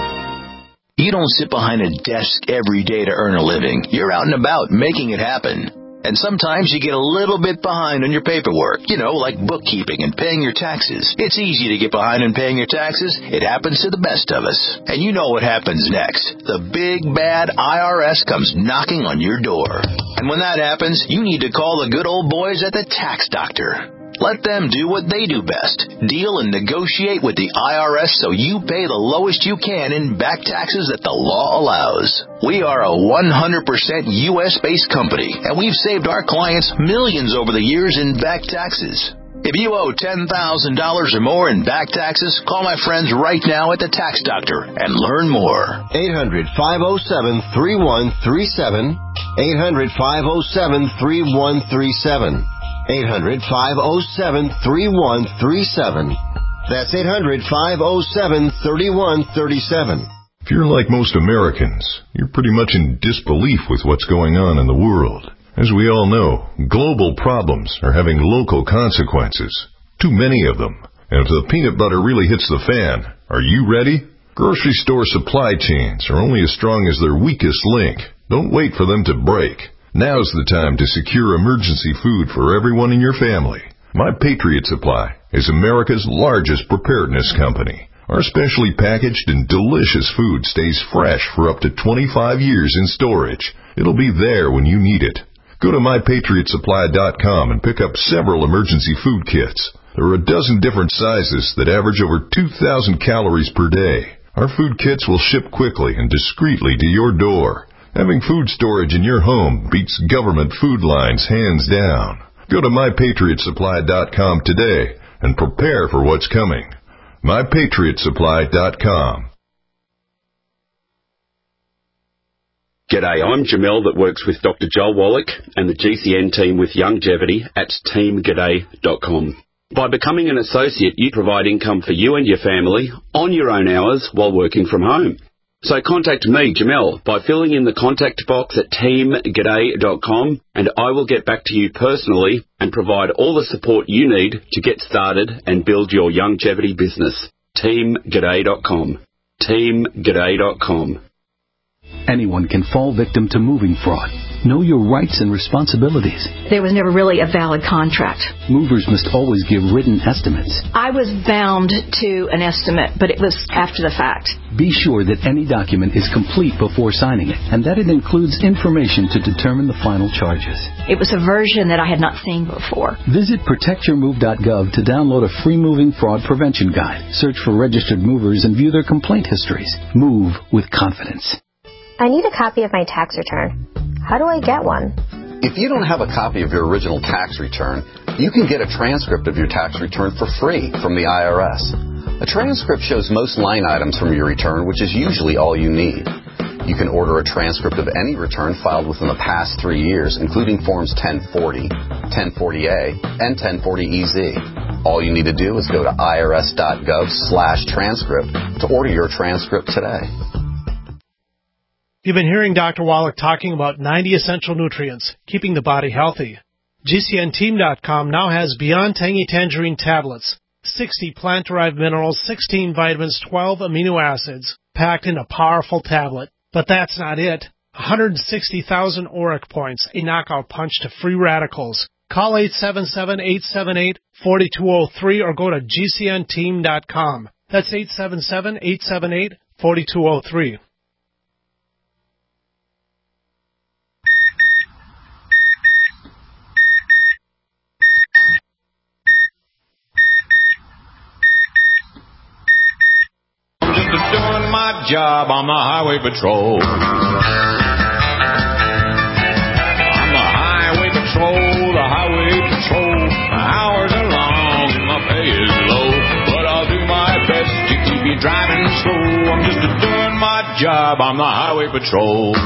S: You don't sit behind a desk every day to earn a living. You're out and about making it happen. And sometimes you get a little bit behind on your paperwork, you know, like bookkeeping and paying your taxes. It's easy to get behind on paying your taxes. It happens to the best of us. And you know what happens next. The big, bad I R S comes knocking on your door. And when that happens, you need to call the good old boys at the Tax Doctor. Let them do what they do best. Deal and negotiate with the I R S so you pay the lowest you can in back taxes that the law allows. We are a one hundred percent U S-based company, and we've saved our clients millions over the years in back taxes. If you owe ten thousand dollars or more in back taxes, call my friends right now at the Tax Doctor and learn more.
T: eight hundred, five oh seven, three one three seven. eight hundred, five oh seven, three one three seven. eight hundred, five oh seven, three one three seven. That's eight hundred, five oh seven, three one three seven.
U: If you're like most Americans, you're pretty much in disbelief with what's going on in the world. As we all know, global problems are having local consequences. Too many of them. And if the peanut butter really hits the fan, are you ready? Grocery store supply chains are only as strong as their weakest link. Don't wait for them to break. Now's the time to secure emergency food for everyone in your family. My Patriot Supply is America's largest preparedness company. Our specially packaged and delicious food stays fresh for up to twenty-five years in storage. It'll be there when you need it. Go to my patriot supply dot com and pick up several emergency food kits. There are a dozen different sizes that average over two thousand calories per day. Our food kits will ship quickly and discreetly to your door. Having food storage in your home beats government food lines hands down. Go to my patriot supply dot com today and prepare for what's coming. my patriot supply dot com.
V: G'day, I'm Jamel that works with Doctor Joel Wallach and the G C N team with Longevity at team g'day dot com. By becoming an associate, you provide income for you and your family on your own hours while working from home. So contact me, Jamel, by filling in the contact box at team g'day dot com, and I will get back to you personally and provide all the support you need to get started and build your longevity business. team g'day dot com. team g'day dot com.
W: Anyone can fall victim to moving fraud.
A: Know your rights and responsibilities.
B: There was never really a valid contract.
A: Movers must always give written estimates.
B: I was bound to an estimate, but it was after the fact.
A: Be sure that any document is complete before signing it, and that it includes information to determine the final charges.
B: It was a version that I had not seen before.
A: Visit protect your move dot gov to download a free moving fraud prevention guide. Search for registered movers and view their complaint histories. Move with confidence.
W: I need a copy of my tax return. How do I get one?
X: If you don't have a copy of your original tax return, you can get a transcript of your tax return for free from the I R S. A transcript shows most line items from your return, which is usually all you need. You can order a transcript of any return filed within the past three years, including Forms ten forty, ten forty A, and ten forty E Z. All you need to do is go to irs.gov slash transcript to order your transcript today.
Y: You've been hearing Doctor Wallach talking about ninety essential nutrients, keeping the body healthy. G C N team dot com now has Beyond Tangy Tangerine tablets, sixty plant-derived minerals, sixteen vitamins, twelve amino acids, packed in a powerful tablet. But that's not it. one hundred sixty thousand auric points, a knockout punch to free radicals. Call eight seven seven, eight seven eight, four two zero three or go to G C N team dot com. That's eight seven seven, eight seven eight, four two zero three.
Z: Doing my job on the highway patrol. I'm the highway patrol, the highway patrol. My hours are long and my pay is low, but I'll do my best to keep you driving slow. I'm just doing my job on the highway patrol.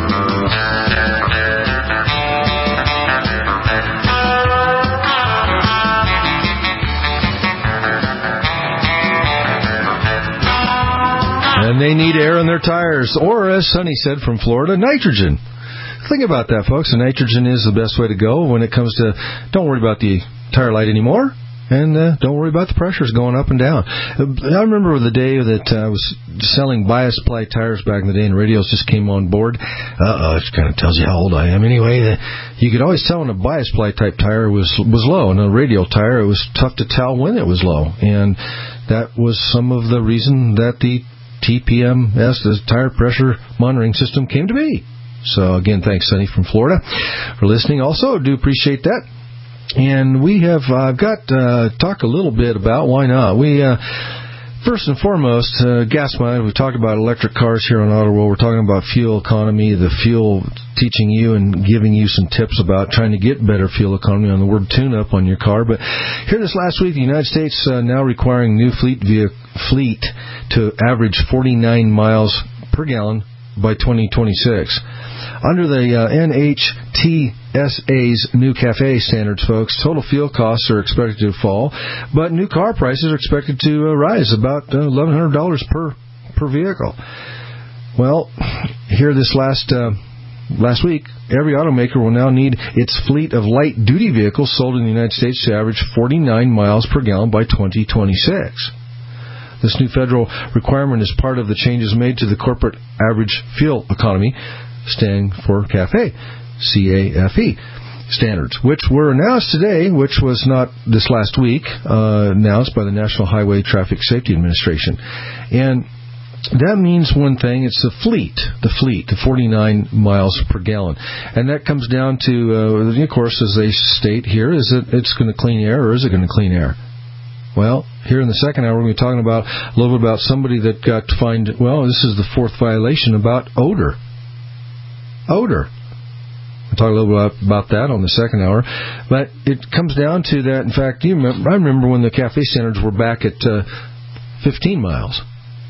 D: And they need air in their tires, or as Sonny said from Florida, nitrogen. Think about that, folks. The nitrogen is the best way to go when it comes to, don't worry about the tire light anymore, and uh, don't worry about the pressures going up and down. I remember the day that I was selling bias ply tires back in the day, and radios just came on board. Uh-oh, it kind of tells you how old I am. Anyway, you could always tell when a bias ply type tire was, was low, and a radial tire, it was tough to tell when it was low. And that was some of the reason that the T P M S, the tire pressure monitoring system, came to be. So, again, thanks, Sonny from Florida, for listening. Also, do appreciate that. And we have, I've uh, got uh, talk a little bit about why not. We, uh, first and foremost, uh, gas mileage. We talked about electric cars here on Auto World. We're talking about fuel economy, the fuel, teaching you and giving you some tips about trying to get better fuel economy on the word tune-up on your car. But here this last week, the United States uh, now requiring new fleet via fleet to average forty-nine miles per gallon by twenty twenty-six. Under the uh, N H T S A's new CAFE standards, folks, total fuel costs are expected to fall, but new car prices are expected to uh, rise about uh, eleven hundred dollars per per vehicle. Well, here this last uh, last week, every automaker will now need its fleet of light-duty vehicles sold in the United States to average forty-nine miles per gallon by twenty twenty-six. This new federal requirement is part of the changes made to the corporate average fuel economy, standing for CAFE, C A F E, standards, which were announced today, which was not this last week, uh, announced by the National Highway Traffic Safety Administration. And that means one thing, it's the fleet, the fleet, the forty-nine miles per gallon. And that comes down to, uh, of course, as they state here, is it it's going to clean air or is it going to clean air? Well, here in the second hour, we're going to be talking about a little bit about somebody that got fined. Well, this is the fourth violation about odor. Odor. We'll talk a little bit about that on the second hour. But it comes down to that. In fact, you remember, I remember when the CAFE standards were back at uh, fifteen miles.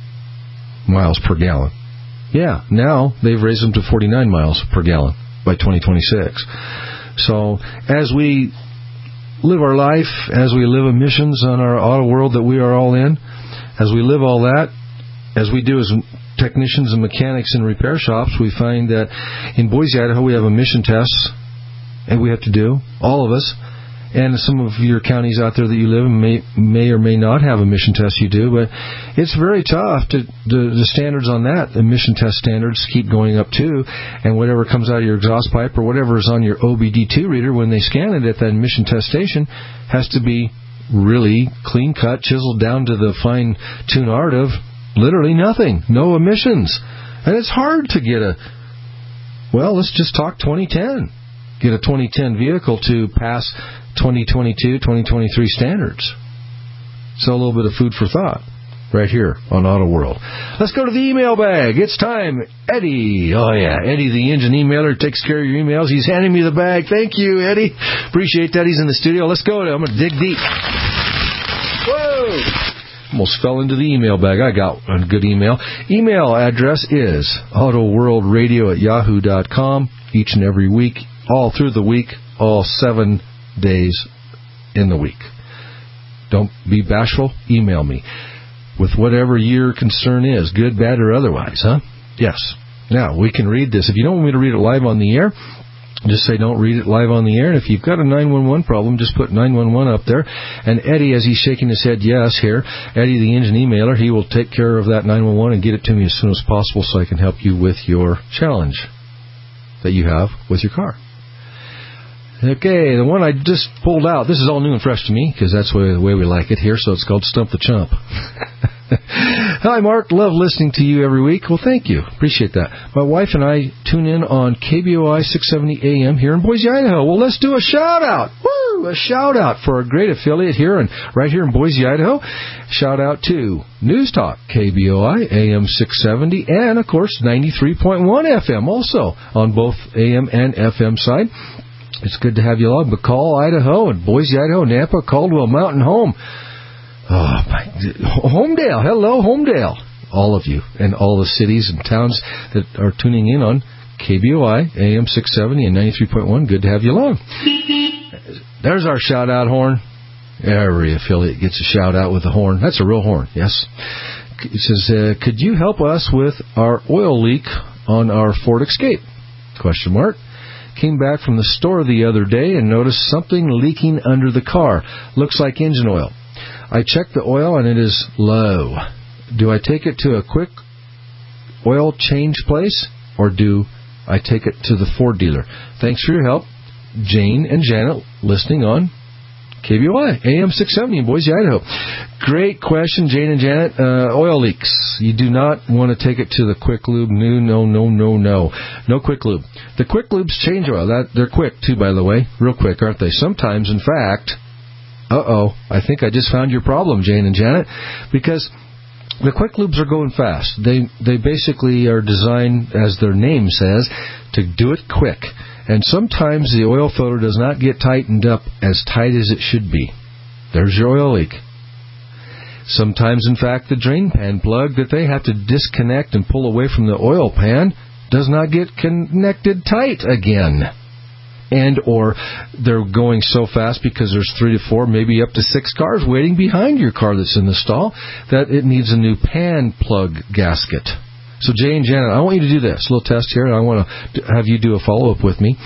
D: Miles per gallon. Yeah, now they've raised them to forty-nine miles per gallon by twenty twenty-six. So as we live our life, as we live emissions on our auto world that we are all in, as we live all that, as we do as technicians and mechanics in repair shops, we find that in Boise, Idaho, we have emission tests, and we have to do, all of us, And some of your counties out there that you live in may may or may not have emission tests. You do, but it's very tough to the, the standards on that. Emission test standards keep going up too, and whatever comes out of your exhaust pipe or whatever is on your O B D two reader when they scan it at that emission test station has to be really clean cut, chiseled down to the fine tune art of literally nothing, no emissions, and it's hard to get a. Well, let's just talk twenty ten. Get a twenty ten vehicle to pass twenty twenty-two, twenty twenty-three standards. So a little bit of food for thought right here on Auto World. Let's go to the email bag. It's time. Eddie. Oh, yeah. Eddie, the engine emailer, takes care of your emails. He's handing me the bag. Thank you, Eddie. Appreciate that. He's in the studio. Let's go. I'm going to dig deep. Whoa. Almost fell into the email bag. I got a good email. Email address is autoworldradio at yahoo dot com. Each and every week, all through the week, all seven days in the week. Don't be bashful. Email me with whatever your concern is, good, bad, or otherwise, huh? Yes. Now, we can read this. If you don't want me to read it live on the air, just say don't read it live on the air. And if you've got a nine one one problem, just put nine one one up there. And Eddie, as he's shaking his head yes here, Eddie, the engine emailer, he will take care of that nine one one and get it to me as soon as possible so I can help you with your challenge that you have with your car. Okay, the one I just pulled out, this is all new and fresh to me, because that's the way we like it here, so it's called Stump the Chump. Hi, Mark. Love listening to you every week. Well, thank you. Appreciate that. My wife and I tune in on K B O I six seventy A M here in Boise, Idaho. Well, let's do a shout-out. Woo! A shout-out for a great affiliate here and right here in Boise, Idaho. Shout-out to News Talk, K B O I A M six seventy, and, of course, ninety-three point one F M also on both A M and F M side. It's good to have you along. McCall, Idaho, and Boise, Idaho, Nampa, Caldwell Mountain Home. Oh, my, Homedale. Hello, Homedale. All of you and all the cities and towns that are tuning in on K B O I, A M six seventy and ninety-three point one. Good to have you along. There's our shout-out horn. Every affiliate gets a shout-out with a horn. That's a real horn, yes. It says, uh, could you help us with our oil leak on our Ford Escape? Question mark. Came back from the store the other day and noticed something leaking under the car. Looks like engine oil. I checked the oil and it is low. Do I take it to a quick oil change place or do I take it to the Ford dealer? Thanks for your help. Jane and Janet listening on K B O I, A M six seventy in Boise, Idaho. Great question, Jane and Janet. Uh, oil leaks. You do not want to take it to the Quick Lube. No, no, no, no, no. No Quick Lube. The Quick Lubes change oil. That, they're quick, too, by the way. Real quick, aren't they? Sometimes, in fact, uh-oh, I think I just found your problem, Jane and Janet, because the Quick Lubes are going fast. They, they basically are designed, as their name says, to do it quick. And sometimes the oil filter does not get tightened up as tight as it should be. There's your oil leak. Sometimes, in fact, the drain pan plug that they have to disconnect and pull away from the oil pan does not get connected tight again. And or they're going so fast because there's three to four, maybe up to six cars waiting behind your car that's in the stall that it needs a new pan plug gasket. So, Jay and Janet, I want you to do this. A little test here, and I want to have you do a follow-up with me.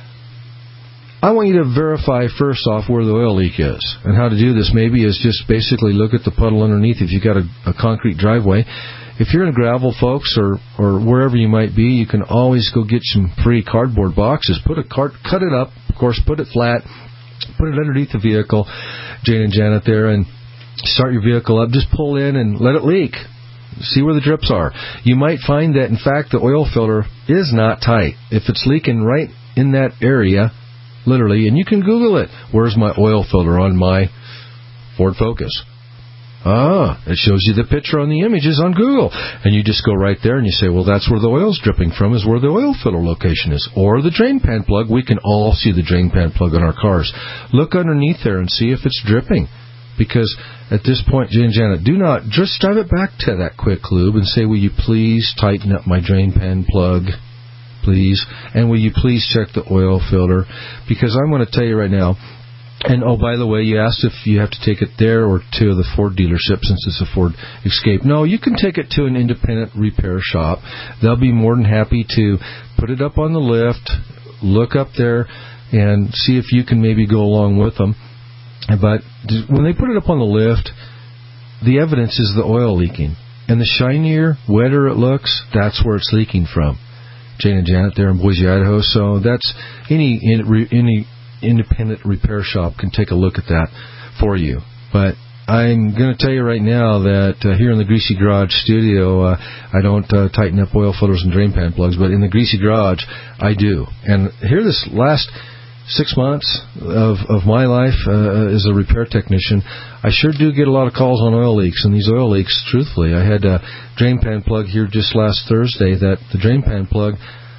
D: I want you to verify first off where the oil leak is. And how to do this maybe is just basically look at the puddle underneath if you've got a, a concrete driveway. If you're in gravel, folks, or, or wherever you might be, you can always go get some free cardboard boxes. Put a cart, cut it up, of course, put it flat, put it underneath the vehicle, Jane and Janet there, and start your vehicle up. Just pull in and let it leak. See where the drips are. You might find that, in fact, the oil filter is not tight. If it's leaking right in that area, literally, and you can Google it. Where's my oil filter on my Ford Focus? Ah, it shows you the picture on the images on Google. And you just go right there and you say, well, that's where the oil's dripping from, is where the oil filter location is. Or the drain pan plug. We can all see the drain pan plug on our cars. Look underneath there and see if it's dripping. Because at this point, Jane and Janet, do not just drive it back to that Quick Lube and say, will you please tighten up my drain pan plug, please? And will you please check the oil filter? Because I'm going to tell you right now, and oh, by the way, you asked if you have to take it there or to the Ford dealership since it's a Ford Escape. No, you can take it to an independent repair shop. They'll be more than happy to put it up on the lift, look up there, and see if you can maybe go along with them. But when they put it up on the lift, the evidence is the oil leaking. And the shinier, wetter it looks, that's where it's leaking from. Jane and Janet there in Boise, Idaho. So that's any any independent repair shop can take a look at that for you. But I'm going to tell you right now that uh, here in the Greasy Garage studio, uh, I don't uh, tighten up oil filters and drain pan plugs, but in the Greasy Garage, I do. And here this last six months of, of my life uh, as a repair technician, I sure do get a lot of calls on oil leaks. And these oil leaks, truthfully, I had a drain pan plug here just last Thursday that the drain pan plug,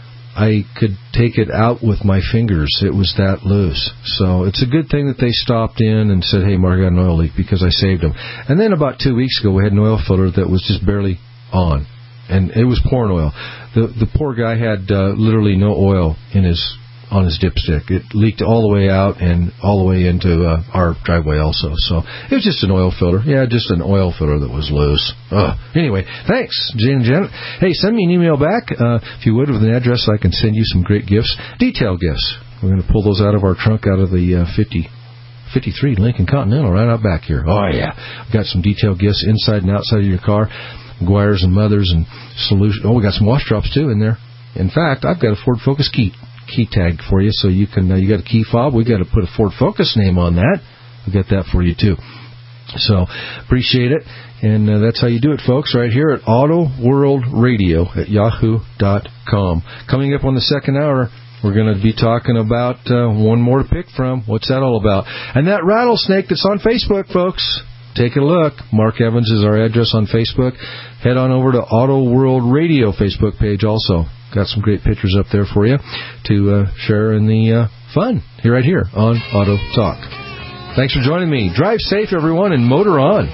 D: I could take it out with my fingers. It was that loose. So it's a good thing that they stopped in and said, hey, Mark, I got an oil leak, because I saved them. And then about two weeks ago, we had an oil filter that was just barely on. And it was pouring oil. The the poor guy had uh, literally no oil in his on his dipstick. It leaked all the way out and all the way into uh, our driveway also. So it was just an oil filter. Yeah, just an oil filter that was loose. Ugh. Anyway, thanks, Jane and Janet. Hey, send me an email back, uh, if you would, with an address so I can send you some great gifts. Detail gifts. We're going to pull those out of our trunk out of the uh, fifty, fifty-three Lincoln Continental right out back here. Oh, yeah. We've got some detail gifts inside and outside of your car. Guires and Mothers and Solution. Oh, we got some wash drops, too, in there. In fact, I've got a Ford Focus key. key tag for you, so you can uh, you got a key fob. We got to put a Ford Focus name on that. We got that for you too. So appreciate it, and uh, that's how you do it, folks. Right here at Auto World Radio at yahoo dot com. Coming up on the second hour, we're going to be talking about uh, one more to pick from. What's that all about? And that rattlesnake that's on Facebook, folks. Take a look. Mark Evans is our address on Facebook. Head on over to Auto World Radio Facebook page also. Got some great pictures up there for you to uh, share in the uh, fun here right here on Auto Talk. Thanks for joining me. Drive safe, everyone, and motor on.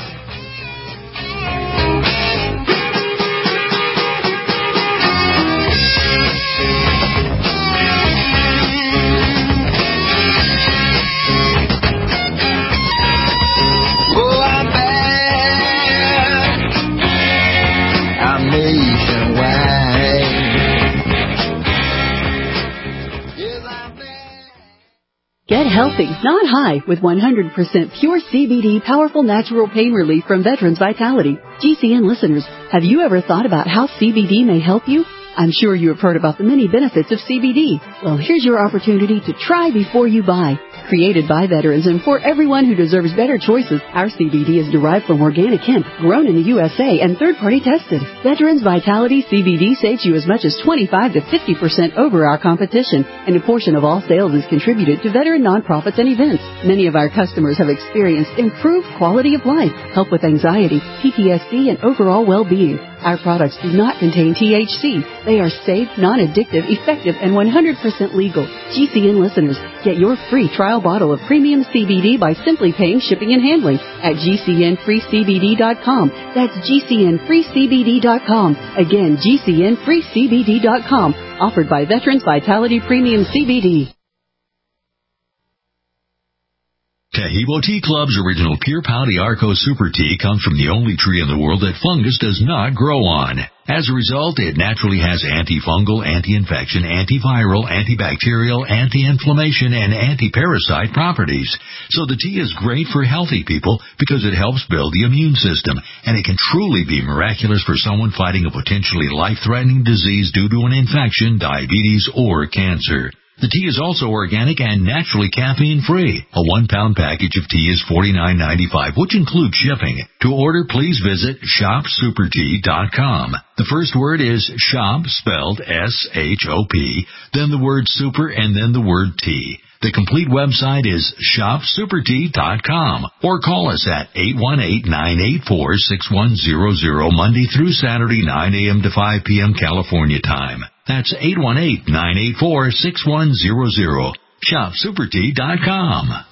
C: Get healthy, not high, with one hundred percent pure C B D powerful natural pain relief from Veterans Vitality. G C N listeners, have you ever thought about how C B D may help you? I'm sure you have heard about the many benefits of C B D. Well, here's your opportunity to try before you buy. Created by veterans and for everyone who deserves better choices, our C B D is derived from organic hemp, grown in the U S A, and third-party tested. Veterans Vitality C B D saves you as much as twenty-five to fifty percent over our competition, and a portion of all sales is contributed to veteran nonprofits and events. Many of our customers have experienced improved quality of life, help with anxiety, P T S D, and overall well-being. Our products do not contain T H C. They are safe, non-addictive, effective, and one hundred percent legal. G C N listeners, get your free trial bottle of premium C B D by simply paying shipping and handling at G C N free C B D dot com. That's G C N free C B D dot com. Again, G C N free C B D dot com. Offered by Veterans Vitality Premium C B D.
F: Taheebo Tea Club's original Pure Pau d'Arco Super Tea comes from the only tree in the world that fungus does not grow on. As a result, it naturally has antifungal, anti-infection, antiviral, antibacterial, anti-inflammation, and anti-parasite properties. So the tea is great for healthy people because it helps build the immune system, and it can truly be miraculous for someone fighting a potentially life-threatening disease due to an infection, diabetes, or cancer. The tea is also organic and naturally caffeine-free. A one-pound package of tea is forty-nine ninety-five, which includes shipping. To order, please visit shop super tea dot com. The first word is shop, spelled S H O P, then the word super, and then the word tea. The complete website is shop super tea dot com, or call us at eight one eight, nine eight four, six one zero zero Monday through Saturday, nine a.m. to five p.m. California time. That's eight one eight, nine eight four, six one zero zero. shop super tea dot com.